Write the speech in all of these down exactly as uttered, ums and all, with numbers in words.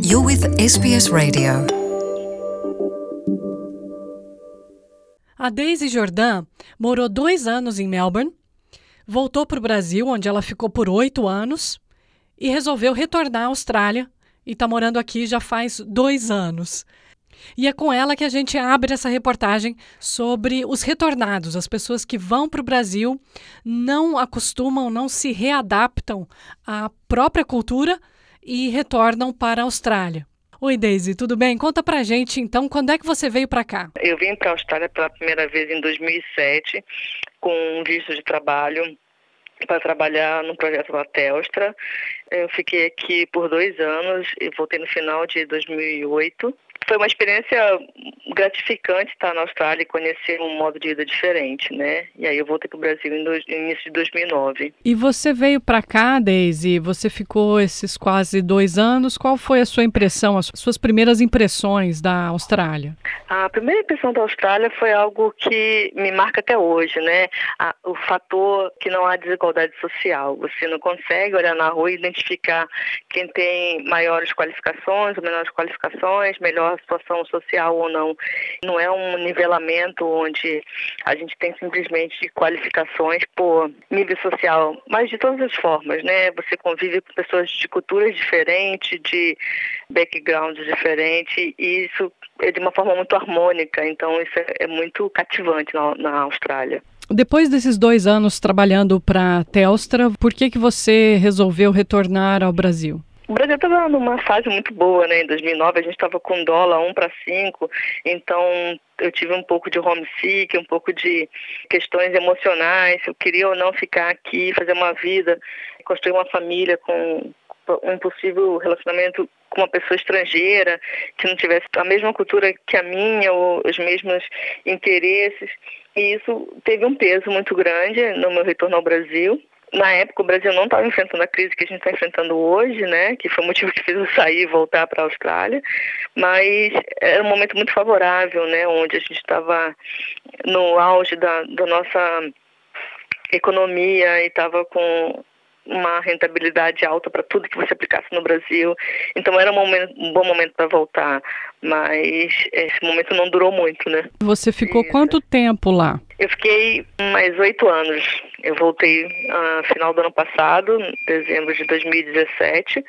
You're with S B S Radio. A Daisy Jordan morou dois anos em Melbourne, voltou para o Brasil, onde ela ficou por oito anos, e resolveu retornar à Austrália e está morando aqui já faz dois anos. E é com ela que a gente abre essa reportagem sobre os retornados, as pessoas que vão para o Brasil, não acostumam, não se readaptam à própria cultura e retornam para a Austrália. Oi, Daisy, tudo bem? Conta pra gente, então, quando é que você veio para cá? Eu vim para a Austrália pela primeira vez em dois mil e sete, com um visto de trabalho, para trabalhar no projeto da Telstra. Eu fiquei aqui por dois anos e voltei no final de dois mil e oito. Foi uma experiência gratificante estar na Austrália e conhecer um modo de vida diferente, né? E aí eu voltei para o Brasil em dois, no início de dois mil e nove. E você veio para cá, Daisy, você ficou esses quase dois anos. Qual foi a sua impressão, as suas primeiras impressões da Austrália? A primeira impressão da Austrália foi algo que me marca até hoje, né? A, o fator que não há desigualdade social. Você não consegue olhar na rua e identificar quem tem maiores qualificações ou menores qualificações, melhor situação social ou não. Não é um nivelamento onde a gente tem simplesmente qualificações por nível social, mas de todas as formas, né? Você convive com pessoas de culturas diferentes, de backgrounds diferentes, e isso é de uma forma muito harmônica, então isso é, é muito cativante na, na Austrália. Depois desses dois anos trabalhando para a Telstra, por que que você resolveu retornar ao Brasil? O Brasil estava numa fase muito boa, né? Em dois mil e nove a gente estava com dólar um para cinco, então eu tive um pouco de homesick, um pouco de questões emocionais. Eu queria ou não ficar aqui, fazer uma vida, construir uma família com um possível relacionamento com uma pessoa estrangeira, que não tivesse a mesma cultura que a minha, ou os mesmos interesses. E isso teve um peso muito grande no meu retorno ao Brasil. Na época, o Brasil não estava enfrentando a crise que a gente está enfrentando hoje, né? Que foi o motivo que fez eu sair e voltar para a Austrália. Mas era um momento muito favorável, né? Onde a gente estava no auge da, da nossa economia e estava com uma rentabilidade alta para tudo que você aplicasse no Brasil. Então era um, momento, um bom momento para voltar, mas esse momento não durou muito, né? Você ficou Isso. quanto tempo lá? Eu fiquei mais oito anos. Eu voltei no uh, final do ano passado, dezembro de dois mil e dezessete,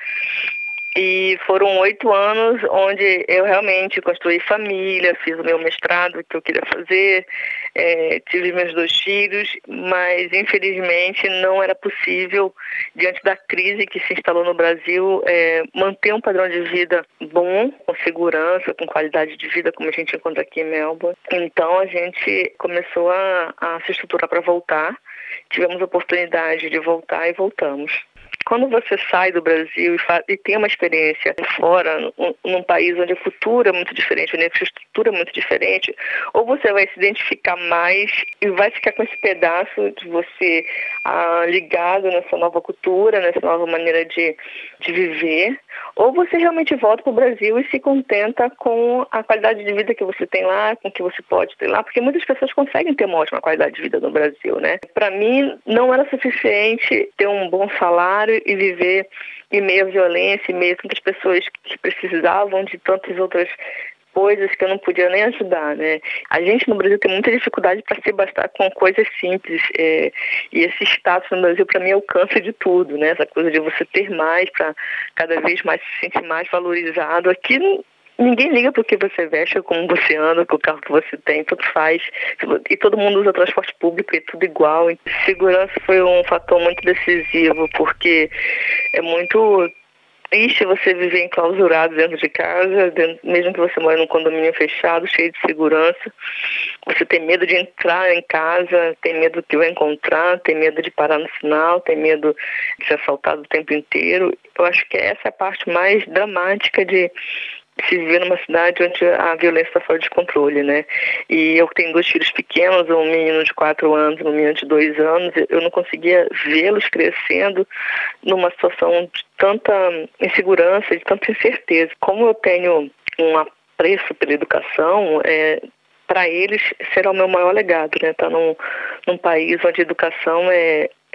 e foram oito anos onde eu realmente construí família, fiz o meu mestrado que eu queria fazer, é, tive meus dois filhos, mas infelizmente não era possível, diante da crise que se instalou no Brasil, é, manter um padrão de vida bom, com segurança, com qualidade de vida, como a gente encontra aqui em Melbourne. Então a gente começou a, a se estruturar para voltar, tivemos a oportunidade de voltar e voltamos. Quando você sai do Brasil e, faz, e tem uma experiência fora, num, num país onde a cultura é muito diferente, onde a infraestrutura é muito diferente, ou você vai se identificar mais e vai ficar com esse pedaço de você ah, ligado nessa nova cultura, nessa nova maneira de, de viver, ou você realmente volta para o Brasil e se contenta com a qualidade de vida que você tem lá, com o que você pode ter lá, porque muitas pessoas conseguem ter uma ótima qualidade de vida no Brasil, né? Para mim, não era suficiente ter um bom salário e viver em meio à violência, em meio a tantas pessoas que precisavam de tantas outras coisas que eu não podia nem ajudar, né? A gente no Brasil tem muita dificuldade para se bastar com coisas simples, é, e esse status no Brasil para mim é o câncer de tudo, né? Essa coisa de você ter mais para cada vez mais se sentir mais valorizado. Aqui ninguém liga para o que você veste, como você anda, com o carro que você tem, tudo faz. E todo mundo usa transporte público e tudo igual. E segurança foi um fator muito decisivo, porque é muito triste você viver enclausurado dentro de casa, dentro, mesmo que você mora num condomínio fechado, cheio de segurança. Você tem medo de entrar em casa, tem medo do que vai encontrar, tem medo de parar no sinal, tem medo de ser assaltado o tempo inteiro. Eu acho que essa é a parte mais dramática de se viver numa cidade onde a violência está fora de controle, né? E eu tenho dois filhos pequenos, um menino de quatro anos e um menino de dois anos, eu não conseguia vê-los crescendo numa situação de tanta insegurança, de tanta incerteza. Como eu tenho um apreço pela educação, é, para eles será o meu maior legado, né? Estar num, num país onde a educação é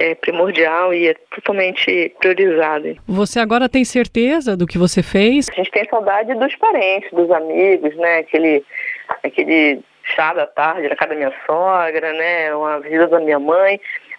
é primordial e é totalmente priorizado. Você agora tem certeza do que você fez? A gente tem saudade dos parentes, dos amigos, né? Aquele, aquele chá da tarde na casa da minha sogra, né? Uma visita da minha mãe,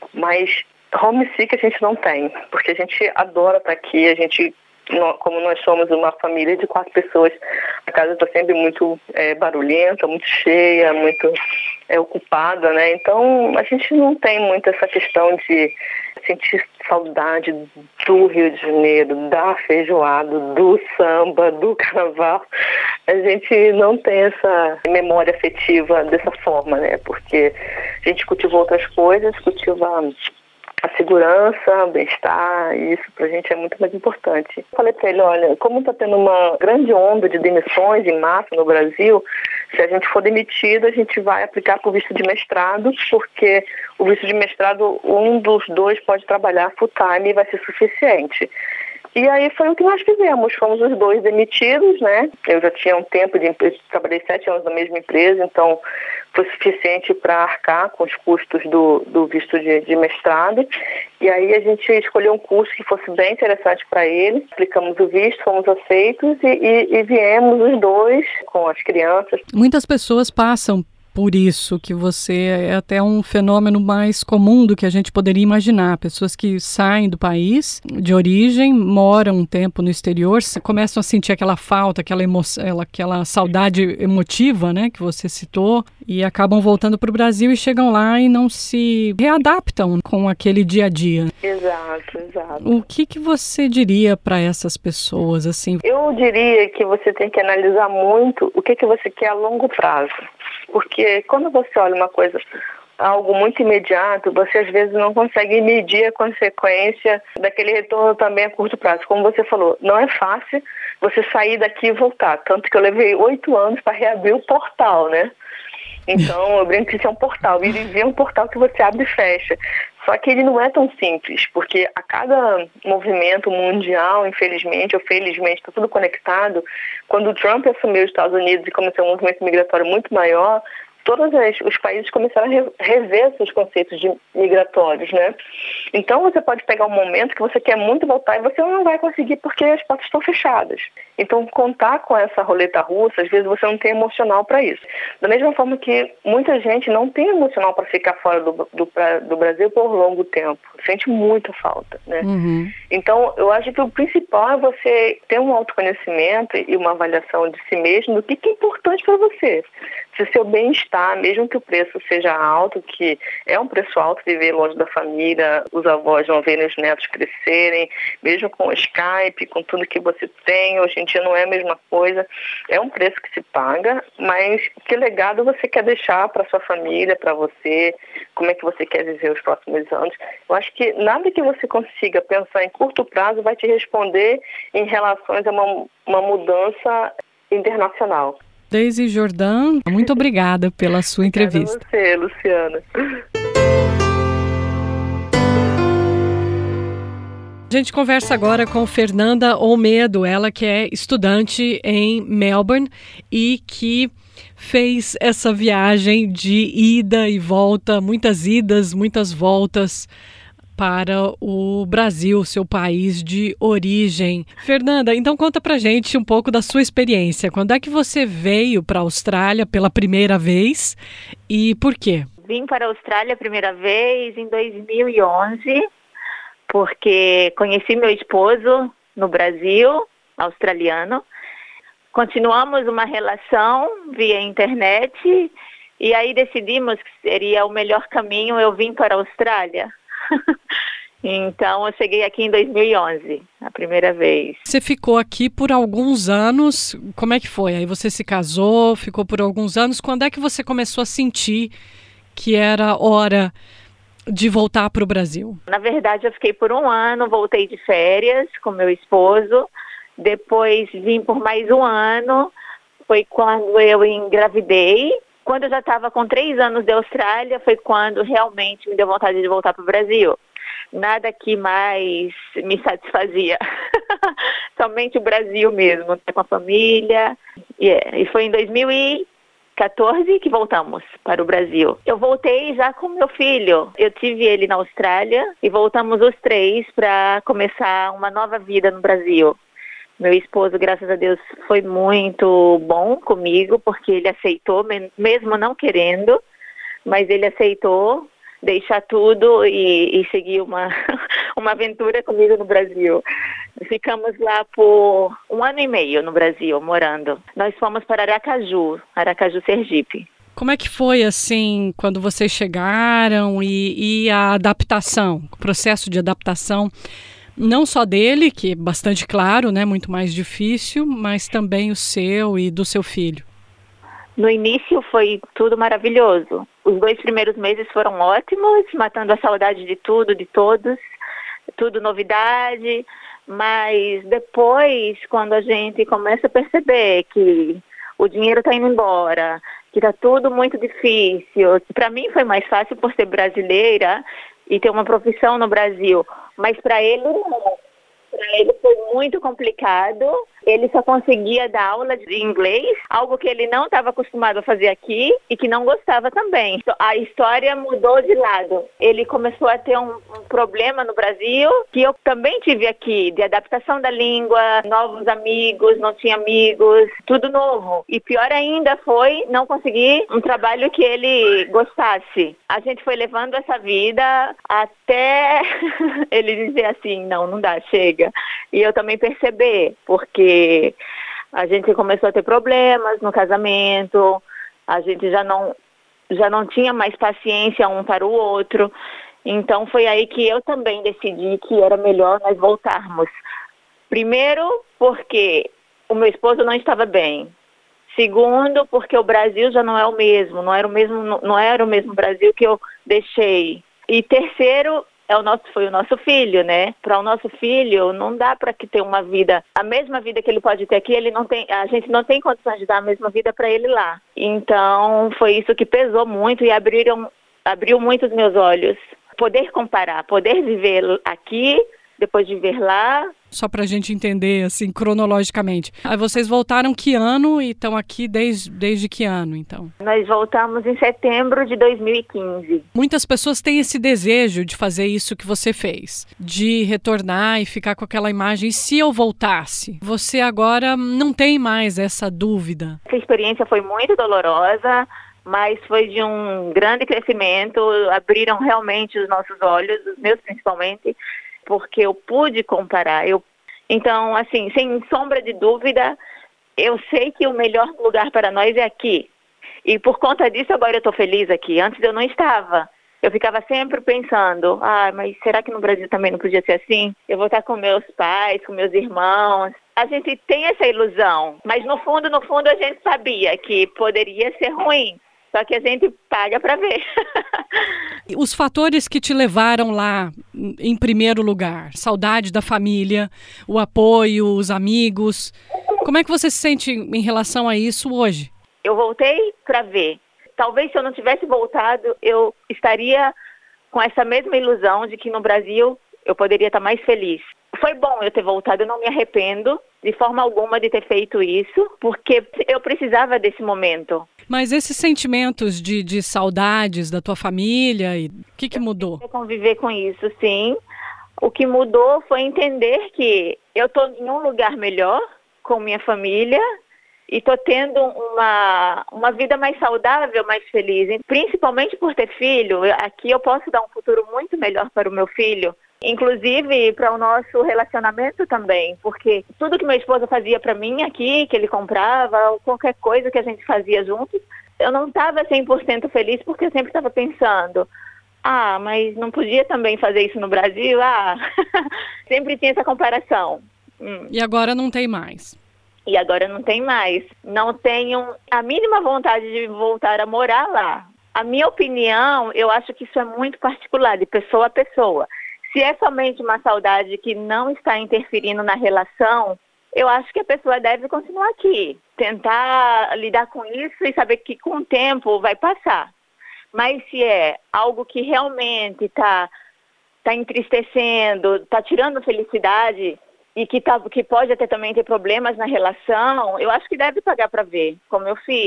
mas homesick a gente não tem, porque a gente adora estar aqui, a gente, como nós somos uma família de quatro pessoas, a casa está sempre muito é, barulhenta, muito cheia, muito é, ocupada, né? Então a gente não tem muito essa questão de sentir saudade do Rio de Janeiro, da feijoada, do samba, do carnaval. A gente não tem essa memória afetiva dessa forma, né? Porque a gente cultiva outras coisas, cultiva a segurança, o bem-estar, e isso pra gente é muito mais importante. Eu falei pra ele, olha, como tá tendo uma grande onda de demissões em massa no Brasil, se a gente for demitido, a gente vai aplicar pro visto de mestrado, porque o visto de mestrado, um dos dois pode trabalhar full time e vai ser suficiente. E aí foi o que nós fizemos, fomos os dois demitidos, né? Eu já tinha um tempo de empresa, trabalhei sete anos na mesma empresa, então foi suficiente para arcar com os custos do, do visto de, de mestrado. E aí a gente escolheu um curso que fosse bem interessante para ele, aplicamos o visto, fomos aceitos e, e, e viemos os dois com as crianças. Muitas pessoas passam por isso, que você é até um fenômeno mais comum do que a gente poderia imaginar. Pessoas que saem do país de origem, moram um tempo no exterior, começam a sentir aquela falta, aquela emoção, aquela saudade emotiva, né, que você citou, e acabam voltando para o Brasil e chegam lá e não se readaptam com aquele dia a dia. Exato, exato. O que, que você diria para essas pessoas, assim? Eu diria que você tem que analisar muito o que, que você quer a longo prazo. Porque quando você olha uma coisa, algo muito imediato, você às vezes não consegue medir a consequência daquele retorno também a curto prazo. Como você falou, não é fácil você sair daqui e voltar. Tanto que eu levei oito anos para reabrir o portal, né? Então, eu brinco que isso é um portal. Ir e vir é um portal que você abre e fecha. Só que ele não é tão simples, porque a cada movimento mundial, infelizmente ou felizmente, está tudo conectado. Quando o Trump assumiu os Estados Unidos e começou um movimento migratório muito maior, todos os países começaram a rever seus conceitos de migratórios, né? Então, você pode pegar um momento que você quer muito voltar e você não vai conseguir porque as portas estão fechadas. Então, contar com essa roleta russa, às vezes você não tem emocional para isso. Da mesma forma que muita gente não tem emocional para ficar fora do, do, pra, do Brasil por longo tempo. Sente muita falta, né? Uhum. Então, eu acho que o principal é você ter um autoconhecimento e uma avaliação de si mesmo do que é importante para você. Se o seu bem-estar, mesmo que o preço seja alto, que é um preço alto viver longe da família, os avós vão ver os netos crescerem, mesmo com o Skype, com tudo que você tem, hoje em dia não é a mesma coisa, é um preço que se paga, mas que legado você quer deixar para sua família, para você, como é que você quer viver os próximos anos. Eu acho que nada que você consiga pensar em curto prazo vai te responder em relação a uma, uma mudança internacional. Daisy Jordan, muito obrigada pela sua entrevista. Obrigada a você, Luciana. A gente conversa agora com Fernanda Olmedo, ela que é estudante em Melbourne e que fez essa viagem de ida e volta, muitas idas, muitas voltas para o Brasil, seu país de origem. Fernanda, então conta pra gente um pouco da sua experiência. Quando é que você veio para a Austrália pela primeira vez e por quê? Vim para a Austrália a primeira vez em dois mil e onze, porque conheci meu esposo no Brasil, australiano. Continuamos uma relação via internet e aí decidimos que seria o melhor caminho eu vim para a Austrália. Então, eu cheguei aqui em dois mil e onze, a primeira vez. Você ficou aqui por alguns anos, como é que foi? Aí você se casou, ficou por alguns anos. Quando é que você começou a sentir que era hora de voltar para o Brasil? Na verdade, eu fiquei por um ano, voltei de férias com meu esposo. Depois vim por mais um ano, foi quando eu engravidei. Quando eu já estava com três anos de Austrália, foi quando realmente me deu vontade de voltar para o Brasil. Nada aqui mais me satisfazia. Somente o Brasil mesmo, com a família. Yeah. E foi em dois mil e quatorze que voltamos para o Brasil. Eu voltei já com meu filho. Eu tive ele na Austrália e voltamos os três para começar uma nova vida no Brasil. Meu esposo, graças a Deus, foi muito bom comigo, porque ele aceitou, mesmo não querendo, mas ele aceitou deixar tudo e, e seguir uma, uma aventura comigo no Brasil. Ficamos lá por um ano e meio no Brasil, morando. Nós fomos para Aracaju, Aracaju, Sergipe. Como é que foi, assim, quando vocês chegaram e, e a adaptação, o processo de adaptação, não só dele, que é bastante claro, né, muito mais difícil, mas também o seu e do seu filho? No início foi tudo maravilhoso. Os dois primeiros meses foram ótimos, matando a saudade de tudo, de todos, tudo novidade. Mas depois, quando a gente começa a perceber que o dinheiro está indo embora, que está tudo muito difícil. Para mim foi mais fácil por ser brasileira e ter uma profissão no Brasil, mas para ele não. Para ele foi muito complicado. Ele só conseguia dar aula de inglês, algo que ele não estava acostumado a fazer aqui e que não gostava também. A história mudou de lado. Ele começou a ter um, um problema no Brasil, que eu também tive aqui, de adaptação da língua, novos amigos, não tinha amigos, tudo novo. E pior ainda foi não conseguir um trabalho que ele gostasse. A gente foi levando essa vida até ele dizer assim, não, não dá, chega. E eu também perceber, porque a gente começou a ter problemas no casamento, a gente já não, já não tinha mais paciência um para o outro. Então foi aí que eu também decidi que era melhor nós voltarmos. Primeiro, porque o meu esposo não estava bem. Segundo, porque o Brasil já não é o mesmo, não era o mesmo, não era o mesmo Brasil que eu deixei. E terceiro, É o nosso, foi o nosso filho, né? Para o nosso filho, não dá para que ter uma vida, a mesma vida que ele pode ter aqui, ele não tem, a gente não tem condições de dar a mesma vida para ele lá. Então, foi isso que pesou muito e abriram, abriu muito os meus olhos. Poder comparar, poder viver aqui, depois de viver lá. Só para a gente entender, assim, cronologicamente. Aí vocês voltaram que ano e estão aqui desde, desde que ano, então? Nós voltamos em setembro de dois mil e quinze. Muitas pessoas têm esse desejo de fazer isso que você fez, de retornar e ficar com aquela imagem, e se eu voltasse? Você agora não tem mais essa dúvida. Essa experiência foi muito dolorosa, mas foi de um grande crescimento, abriram realmente os nossos olhos, os meus principalmente, porque eu pude comparar. Eu... Então, assim, sem sombra de dúvida, eu sei que o melhor lugar para nós é aqui. E por conta disso, agora eu estou feliz aqui. Antes eu não estava. Eu ficava sempre pensando, ah, mas será que no Brasil também não podia ser assim? Eu vou estar com meus pais, com meus irmãos. A gente tem essa ilusão, mas no fundo, no fundo, a gente sabia que poderia ser ruim. Só que a gente paga para ver. Os fatores que te levaram lá, em primeiro lugar, saudade da família, o apoio, os amigos. Como é que você se sente em relação a isso hoje? Eu voltei para ver. Talvez se eu não tivesse voltado, eu estaria com essa mesma ilusão de que no Brasil eu poderia estar mais feliz. Foi bom eu ter voltado, eu não me arrependo de forma alguma de ter feito isso, porque eu precisava desse momento. Mas esses sentimentos de, de saudades da tua família, o que, que mudou? Eu conviver com isso, sim. O que mudou foi entender que eu estou em um lugar melhor com minha família e estou tendo uma, uma vida mais saudável, mais feliz. Principalmente por ter filho, aqui eu posso dar um futuro muito melhor para o meu filho. Inclusive para o nosso relacionamento também, porque tudo que meu esposo fazia para mim aqui, que ele comprava, ou qualquer coisa que a gente fazia juntos, eu não estava cem por cento feliz, porque eu sempre estava pensando, ah, mas não podia também fazer isso no Brasil? Ah, sempre tinha essa comparação. Hum. E agora não tem mais? E agora não tem mais. Não tenho a mínima vontade de voltar a morar lá. A minha opinião, eu acho que isso é muito particular, de pessoa a pessoa. Se é somente uma saudade que não está interferindo na relação, eu acho que a pessoa deve continuar aqui. Tentar lidar com isso e saber que com o tempo vai passar. Mas se é algo que realmente está tá entristecendo, está tirando felicidade e que, tá, que pode até também ter problemas na relação, eu acho que deve pagar para ver, como eu fiz.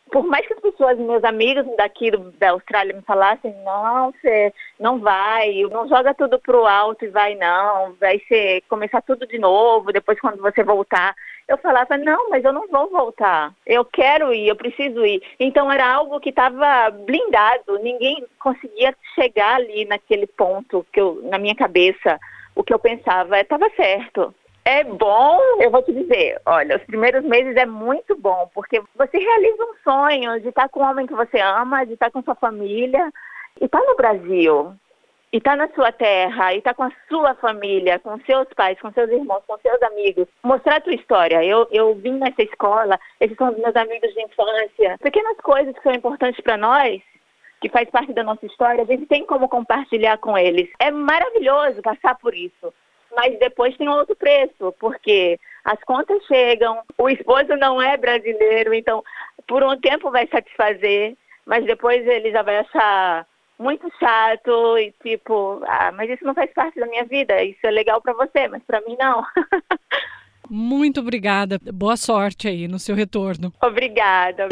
Por mais que as pessoas, meus amigos daqui do, da Austrália me falassem, não, você não vai, não joga tudo pro alto e vai não, vai ser, começar tudo de novo, depois quando você voltar. Eu falava, não, mas eu não vou voltar, eu quero ir, eu preciso ir. Então era algo que estava blindado, ninguém conseguia chegar ali naquele ponto que eu, na minha cabeça, o que eu pensava, estava certo. É bom, eu vou te dizer, olha, os primeiros meses é muito bom, porque você realiza um sonho de estar com o homem que você ama, de estar com sua família, e estar no Brasil, e estar na sua terra, e estar com a sua família, com seus pais, com seus irmãos, com seus amigos, mostrar a tua história. Eu, eu vim nessa escola, esses são os meus amigos de infância, pequenas coisas que são importantes para nós, que faz parte da nossa história, a gente tem como compartilhar com eles. É maravilhoso passar por isso. Mas depois tem outro preço, porque as contas chegam, o esposo não é brasileiro, então por um tempo vai satisfazer, mas depois ele já vai achar muito chato e tipo, ah, mas isso não faz parte da minha vida, isso é legal para você, mas para mim não. Muito obrigada, boa sorte aí no seu retorno. Obrigada.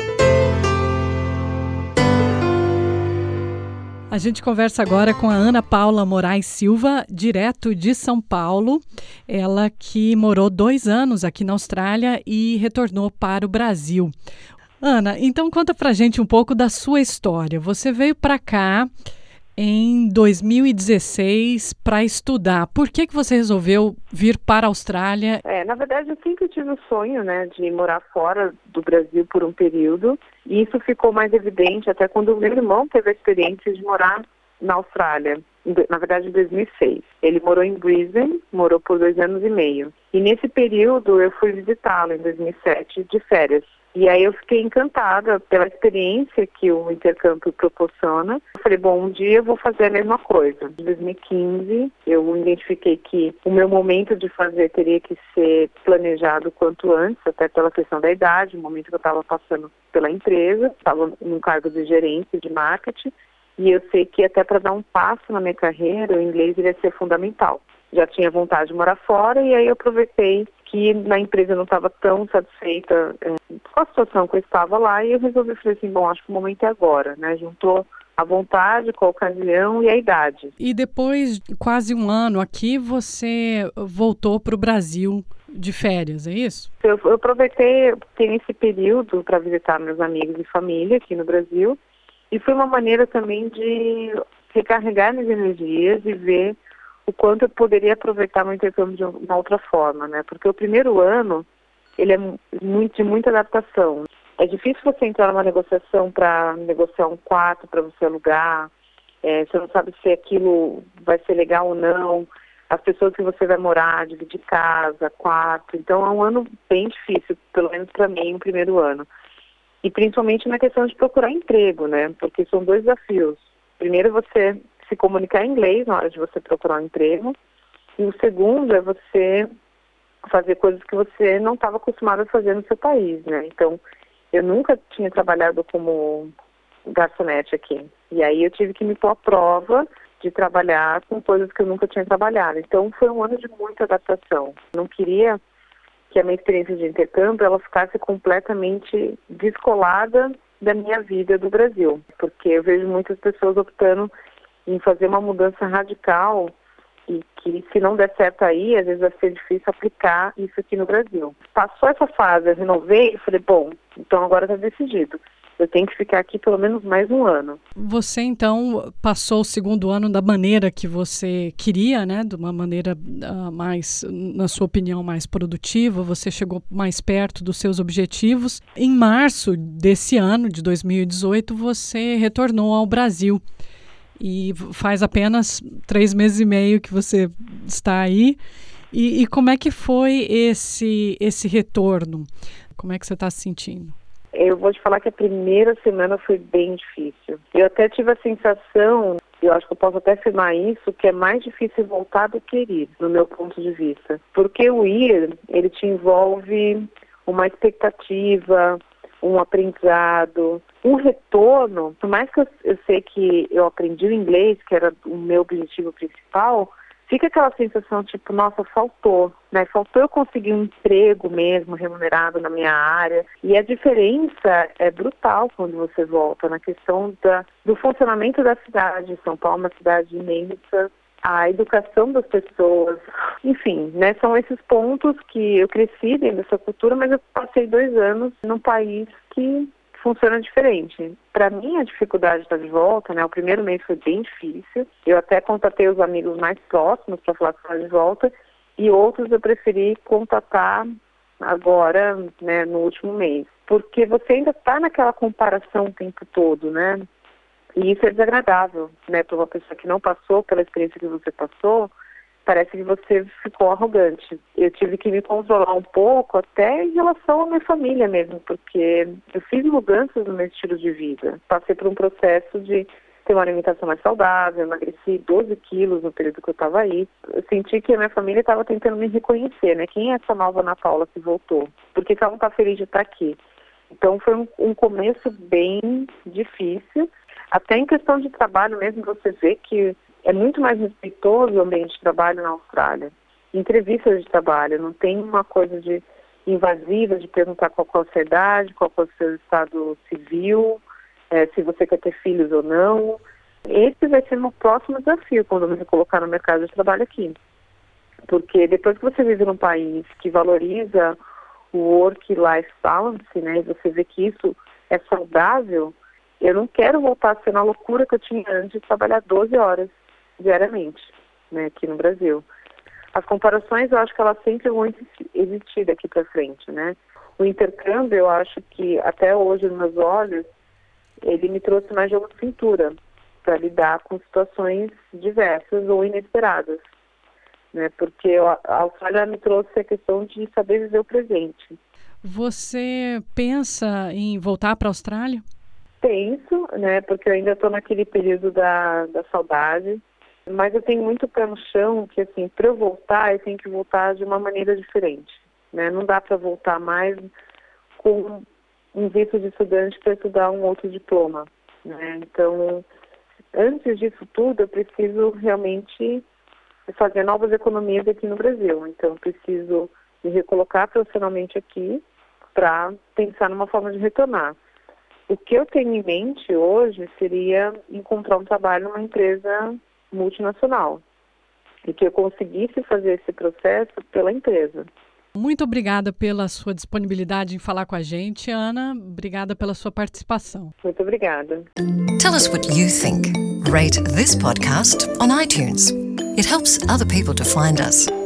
A gente conversa agora com a Ana Paula Moraes Silva, direto de São Paulo. Ela que morou dois anos aqui na Austrália e retornou para o Brasil. Ana, então conta pra gente um pouco da sua história. Você veio para cá em dois mil e dezesseis para estudar. Por que que você resolveu vir para a Austrália? É, na verdade, eu sempre tive o sonho, né, de morar fora do Brasil por um período. E isso ficou mais evidente até quando o meu irmão teve a experiência de morar na Austrália. Na verdade, em dois mil e seis. Ele morou em Brisbane, morou por dois anos e meio. E nesse período eu fui visitá-lo em dois mil e sete de férias. E aí eu fiquei encantada pela experiência que o intercâmbio proporciona. Eu falei, bom, um dia eu vou fazer a mesma coisa. Em dois mil e quinze, eu identifiquei que o meu momento de fazer teria que ser planejado quanto antes, até pela questão da idade, o momento que eu estava passando pela empresa, estava num cargo de gerência de marketing, e eu sei que até para dar um passo na minha carreira, o inglês iria ser fundamental. Já tinha vontade de morar fora, e aí eu aproveitei que na empresa eu não estava tão satisfeita é, com a situação que eu estava lá, e eu resolvi, falei assim, bom, acho que o momento é agora, né? Juntou a vontade com a ocasião e a idade. E depois de quase um ano aqui, você voltou para o Brasil de férias, é isso? Eu, eu aproveitei ter esse período para visitar meus amigos e família aqui no Brasil, e foi uma maneira também de recarregar minhas energias e ver o quanto eu poderia aproveitar meu intercâmbio de uma outra forma, né? Porque o primeiro ano, ele é muito, de muita adaptação. É difícil você entrar numa negociação para negociar um quarto para você alugar, é, você não sabe se aquilo vai ser legal ou não, as pessoas que você vai morar, dividir casa, quarto. Então é um ano bem difícil, pelo menos para mim, o primeiro ano. E principalmente na questão de procurar emprego, né? Porque são dois desafios. Primeiro, você se comunicar em inglês na hora de você procurar um emprego. E o segundo é você fazer coisas que você não estava acostumado a fazer no seu país, né? Então, eu nunca tinha trabalhado como garçonete aqui. E aí eu tive que me pôr à prova de trabalhar com coisas que eu nunca tinha trabalhado. Então, foi um ano de muita adaptação. Não queria que a minha experiência de intercâmbio ela ficasse completamente descolada da minha vida do Brasil. Porque eu vejo muitas pessoas optando em fazer uma mudança radical e que, se não der certo aí, às vezes vai ser difícil aplicar isso aqui no Brasil. Passou essa fase, eu renovei e falei, bom, então agora está decidido. Eu tenho que ficar aqui pelo menos mais um ano. Você, então, passou o segundo ano da maneira que você queria, né? De uma maneira uh, mais, na sua opinião, mais produtiva. Você chegou mais perto dos seus objetivos. Em março desse ano, de dois mil e dezoito, você retornou ao Brasil. E faz apenas três meses e meio que você está aí. E, e como é que foi esse, esse retorno? Como é que você está se sentindo? Eu vou te falar que a primeira semana foi bem difícil. Eu até tive a sensação, eu acho que eu posso até afirmar isso, que é mais difícil voltar do que ir, no meu ponto de vista. Porque o ir, ele te envolve uma expectativa, um aprendizado, um retorno. Por mais que eu, eu sei que eu aprendi o inglês, que era o meu objetivo principal, fica aquela sensação tipo, nossa, faltou, né? Faltou eu conseguir um emprego mesmo, remunerado na minha área. E a diferença é brutal quando você volta na questão da, do funcionamento da cidade. São Paulo é uma cidade imensa, a educação das pessoas, enfim, né? São esses pontos que eu cresci dentro dessa cultura, mas eu passei dois anos num país que funciona diferente. Para mim, a dificuldade de estar de volta, né? O primeiro mês foi bem difícil. Eu até contatei os amigos mais próximos para falar que estava de volta e outros eu preferi contatar agora, né, no último mês. Porque você ainda está naquela comparação o tempo todo, né? E isso é desagradável, né? Para uma pessoa que não passou pela experiência que você passou, parece que você ficou arrogante. Eu tive que me controlar um pouco até em relação à minha família mesmo, porque eu fiz mudanças no meu estilo de vida. Passei por um processo de ter uma alimentação mais saudável, emagreci doze quilos no período que eu estava aí. Eu senti que a minha família estava tentando me reconhecer, né? Quem é essa nova Ana Paula que voltou? Por que ela não está feliz de estar aqui? Então foi um, um começo bem difícil. Até em questão de trabalho mesmo, você vê que é muito mais respeitoso o ambiente de trabalho na Austrália. Entrevistas de trabalho, não tem uma coisa de invasiva de perguntar qual é a sua idade, qual é o seu estado civil, é, se você quer ter filhos ou não. Esse vai ser o meu próximo desafio quando eu me colocar no mercado de trabalho aqui. Porque depois que você vive num país que valoriza o work-life balance, né, e você vê que isso é saudável, eu não quero voltar a ser na loucura que eu tinha antes de trabalhar doze horas diariamente, né, aqui no Brasil. As comparações, eu acho que elas sempre vão existir daqui para frente, né. O intercâmbio, eu acho que até hoje, nos meus olhos, ele me trouxe mais jogo de cintura para lidar com situações diversas ou inesperadas, né, porque a Austrália me trouxe a questão de saber viver o presente. Você pensa em voltar para a Austrália? Penso, né, porque eu ainda estou naquele período da, da saudade, mas eu tenho muito pé no chão que, assim, para eu voltar, eu tenho que voltar de uma maneira diferente, né, não dá para voltar mais com um visto de estudante para estudar um outro diploma, né, então, antes disso tudo, eu preciso realmente fazer novas economias aqui no Brasil, então eu preciso me recolocar profissionalmente aqui para pensar numa forma de retornar. O que eu tenho em mente hoje seria encontrar um trabalho numa empresa multinacional e que eu conseguisse fazer esse processo pela empresa. Muito obrigada pela sua disponibilidade em falar com a gente, Ana. Obrigada pela sua participação. Muito obrigada. Tell us what you think. Rate this podcast on iTunes. It helps other people to find us.